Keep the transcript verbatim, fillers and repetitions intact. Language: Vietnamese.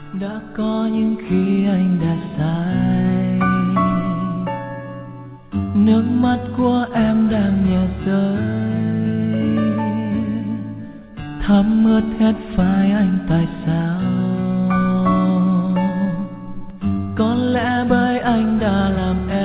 Đã có những khi anh đã sai, nước mắt của em đang nhẹ rơi, thấm ướt hết vai anh tại sao? Có lẽ bởi anh đã làm em